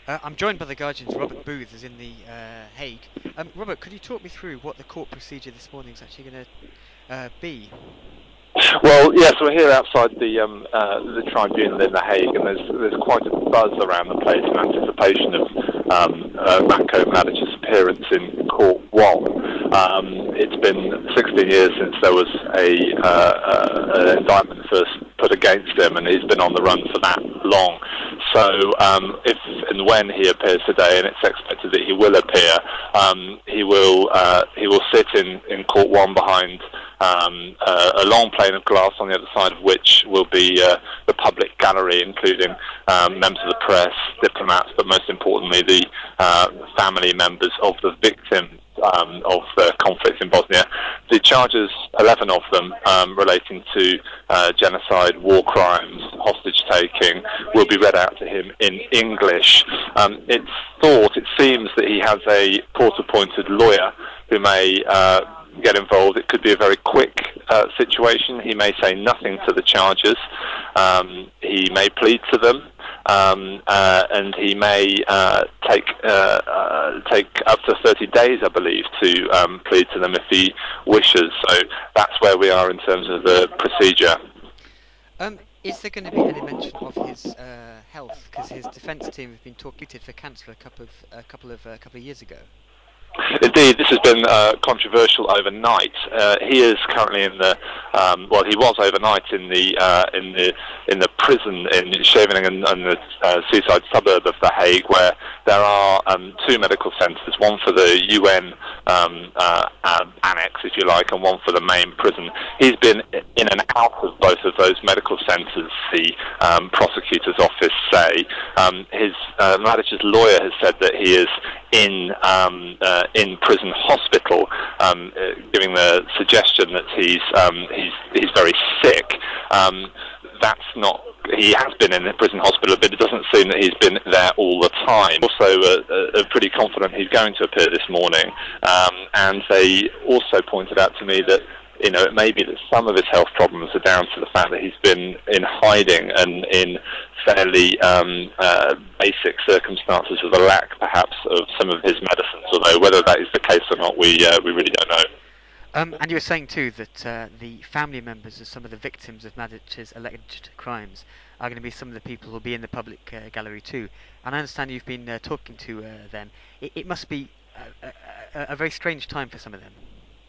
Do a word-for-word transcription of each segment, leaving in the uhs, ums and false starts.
Uh, I'm joined by the Guardian's Robert Booth, is in the uh, Hague. Um, Robert, could you talk me through what the court procedure this morning is actually going to uh, be? Well, yes, we're here outside the um, uh, the tribunal in The Hague, and there's there's quite a buzz around the place in anticipation of um, uh, Ratko Mladic's appearance in Court One. Um, it's been sixteen years since there was a uh, uh, an indictment first put against him, and he's been on the run for that long. So um, if and when he appears today, and it's expected that he will appear, um, he will uh, he will sit in, in Court One behind um, uh, a long pane of glass, on the other side of which will be uh, the public gallery, including um, members of the press, diplomats, but most importantly the uh, family members of the victims Um, of the conflict in Bosnia. The charges, eleven of them, um, relating to uh, genocide, war crimes, hostage-taking, will be read out to him in English. Um, it's thought, it seems that he has a court-appointed lawyer who may uh, get involved. It could be a very quick uh, situation. He may say nothing to the charges. Um, he may plead to them. Um, uh, and he may uh, take uh, uh, take up to thirty days, I believe, to um, plead to them if he wishes. So that's where we are in terms of the procedure. Um, is there going to be any mention of his uh, health? Because his defence team have been talking for cancer a couple of a couple of a couple of years ago. Indeed, this has been uh, controversial overnight. Uh, he is currently in the um, well, he was overnight in the uh, in the in the prison in Scheveningen, and the uh, seaside suburb of The Hague, where there are um, two medical centres, one for the U N um, uh, uh, annex, if you like, and one for the main prison. He's been in and out of both of those medical centres, the um, prosecutor's office say. Um, his uh, Mladic's lawyer has said that he is in um, uh, in prison hospital, um, uh, giving the suggestion that he's um, he's he's very sick. Um, that's not. He has been in a prison hospital, but it doesn't seem that he's been there all the time. Also, uh, uh, pretty confident he's going to appear this morning, um, and they also pointed out to me that, you know, it may be that some of his health problems are down to the fact that he's been in hiding and in fairly um, uh, basic circumstances of the lack, perhaps, of some of his medicines. Although whether that is the case or not, we uh, we really don't know. Um, and you were saying too that uh, the family members of some of the victims of Mladic's alleged crimes are going to be some of the people who will be in the public uh, gallery too. And I understand you've been uh, talking to uh, them. It, it must be a, a, a very strange time for some of them.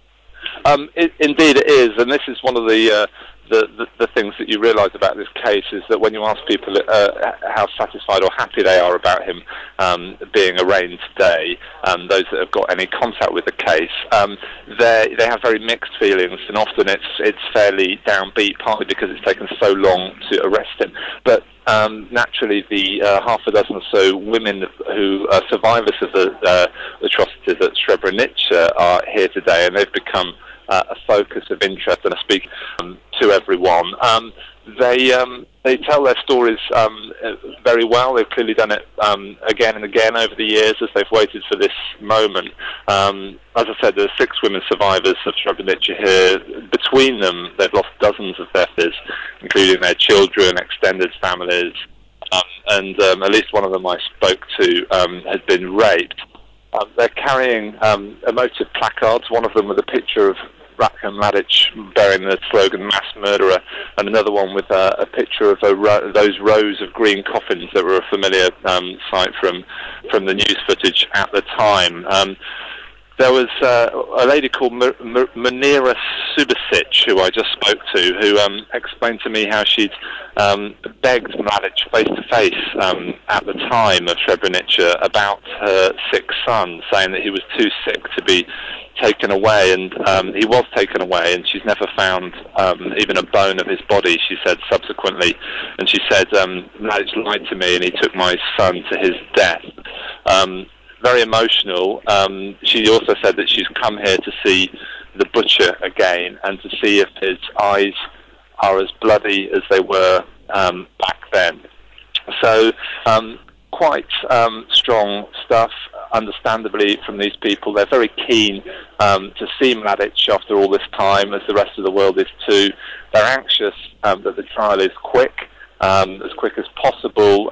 Um, it, indeed it is, and this is one of the, uh, the, the, the things that you realise about this case, is that when you ask people uh, how satisfied or happy they are about him um, being arraigned today, um, those that have got any contact with the case, um, they they have very mixed feelings, and often it's it's fairly downbeat, partly because it's taken so long to arrest him. But Um, naturally, the uh, half a dozen or so women who are survivors of the uh, atrocities at Srebrenica are here today, and they've become uh, a focus of interest, and I speak um, to everyone. Um, they um, they tell their stories um, very well. They've clearly done it um, again and again over the years as they've waited for this moment. Um, as I said, there are six women survivors of Srebrenica here. Between them, they've lost dozens of their including their children, extended families, um, and um, at least one of them I spoke to um, has been raped. Uh, they're carrying um, emotive placards, one of them with a picture of Ratko Mladic bearing the slogan "Mass Murderer," and another one with uh, a picture of a ro- those rows of green coffins that were a familiar um, sight from from the news footage at the time. Um, There was uh, a lady called M- M- Munira Subasic, who I just spoke to, who um, explained to me how she'd um, begged Mladic face-to-face um, at the time of Srebrenica about her sick son, saying that he was too sick to be taken away, and um, he was taken away, and she's never found um, even a bone of his body, she said subsequently. And she said, um, Mladic lied to me, and he took my son to his death. Um, Very emotional. Um, she also said that she's come here to see the butcher again and to see if his eyes are as bloody as they were um, back then. So um, quite um, strong stuff, understandably, from these people. They're very keen um, to see Mladic after all this time, as the rest of the world is too. They're anxious um, that the trial is quick. Um, as quick as possible,